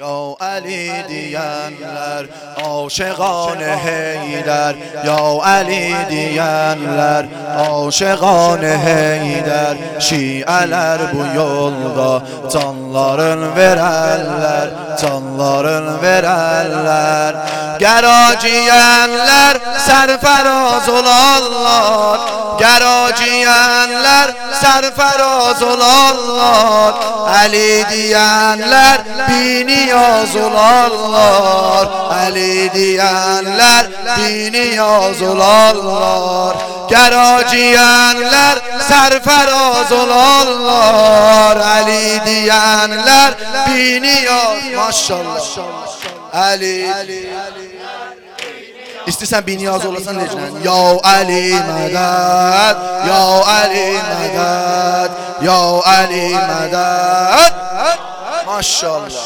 یا علی دیyanlar عاشقان حیدر، یا علی دیyanlar عاشقان حیدر. Şiələr bu yolda canların verərlər, canların verərlər. Gəraciyənlər sərfəraz olarlar, gəraciyənlər sərfəraz olarlar. Ali deyənlər biniyaz olarlar, Ali deyənlər biniyaz olarlar. Gəraciyənlər sərfəraz olarlar, Ali deyənlər biniyaz. Maşallah Ali. İstəsən biniyaz olasan necə? Ya Ali mədəd, Ya Ali mədəd, Ya Ali mədəd. Maşallah.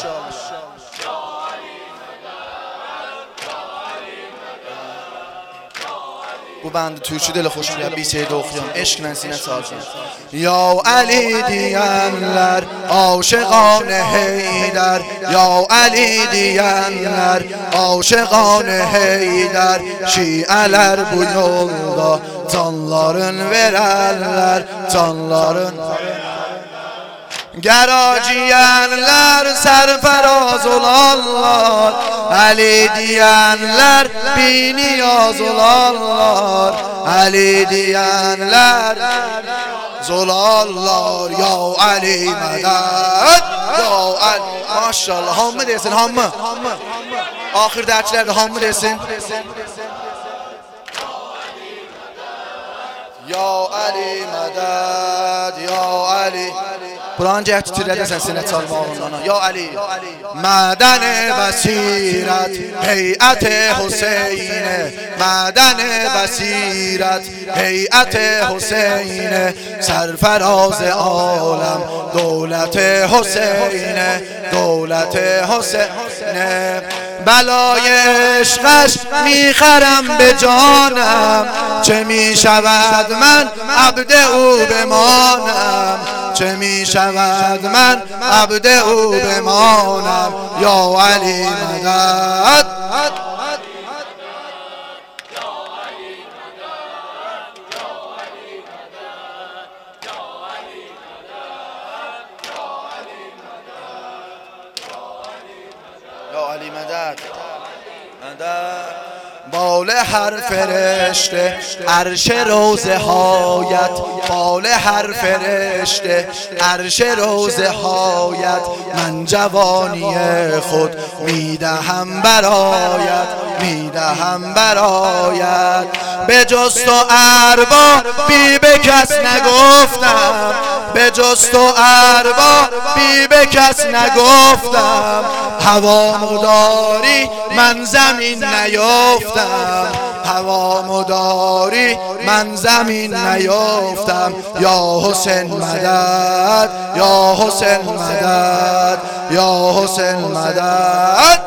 Bu bəndi türkü də elə xoşum gəlir, bir şeydə oxuyam, eşqlə sinə çalacam. Ya Ali deyənlər aşiqan Heydər, Ya Ali deyənlər aşiqan Heydər. Şiələr bu yolda canların verərlər, canların. Gəraciyənlər sərfəraz olarlar, Ali deyənlər biniyaz olarlar, Ali deyənlər zolarlar. Ya Ali mədəd, Ya Ali. Maşallah, hamı desin, hamı. Axirdəkilər də hamı desin. Ya Ali mədəd, Ya Ali. Buranı cəhd titrədəsən sinə çalmağından. Ya Ali. Mədəni bəsirət, heyət-i Hüseynə, mədəni bəsirət, heyət-i Hüseynə. Sərfəraz-ı aləm, dövlət-i Hüseynə, dövlət-i Hüseynə. بلای عشقش میخرم به جانم، چه میشود من عبد او بمانم، چه میشود من عبد او بمانم. یا علی مدد، علی مدد مدد. بال هر فرشته عرش روضه هایت، بال هر فرشته عرش روضه هایت. من جوانی خود میدهم برایت، میدهم برایت. به جز تو اربابی به کس نگفتم، به جز تو اربابی به کس نگفتم. هوا مداری من زمین نیافتم، هوا مداری من زمین نیافتم. یا حسین مدد، یا حسین مدد، یا حسین مدد.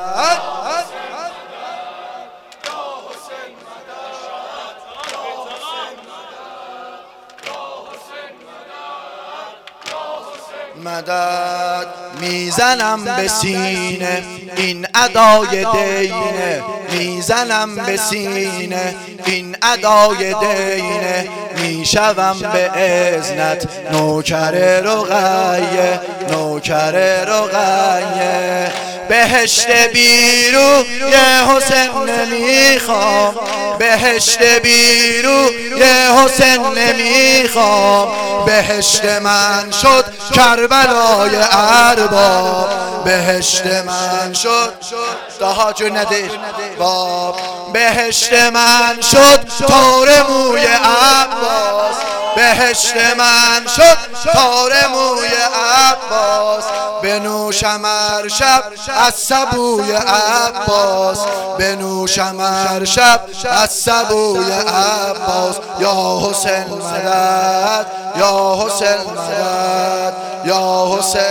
مدد میزنم به سینه این ادای دینه، میزنم به سینه این ادای دینه. میشوم به اذنت نوکر رقیه، نوکر رقیه. بهشت بیرو یه حسین نمیخوام، بهشت بیرو یه حسین نمیخوام. بهشت من شد کربلای ارباب، بهشت من شد daha nedir باب. بهشت من شد تار موی عباس، بهشت من شد تار موی عباس. بنوشم هر شب از سبوی عباس، بنوشم هر شب از سبوی عباس. یا حسین مدد، یا حسین مدد، یا حسین.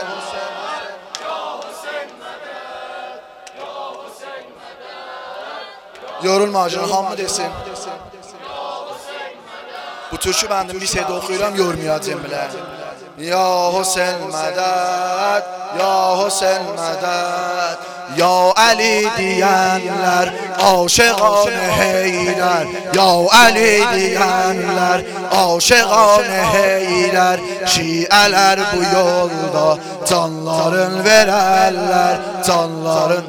Yorulma canım, hamı desin. Bu türkü bendim bir şeyde okuyuram, yormayacağım bile. Ya Hüseyin mədəd, یا حسین مدد یا علی diyenler aşıqan heyler ya Ali diyenler aşıqan heyler şiələr bu yolda canların verərlər canların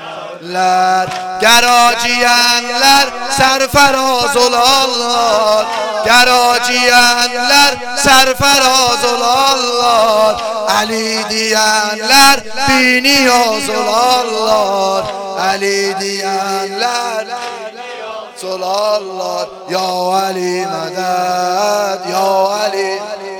Geraciyenler serferaz olarlar Geraciyenler serferaz olarlar Ali diyenler biniyaz olarlar Ali diyenler olarlar Ya Ali medet Ya Ali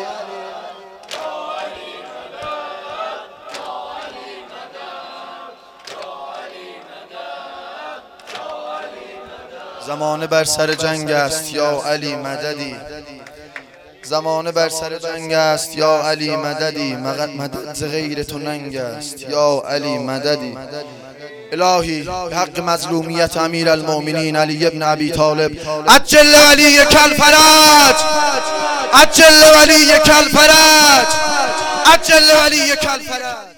زمانه بر سر جنگ است یا علی مددی زمانه بر سر جنگ است یا علی مددی مدد ز غیر تو ننگ است یا علی مددی الهی به حق مظلومیت امیر المؤمنین علی ابن ابی طالب عجل ولی الفرج عجل ولی الفرج عجل ولی الفرج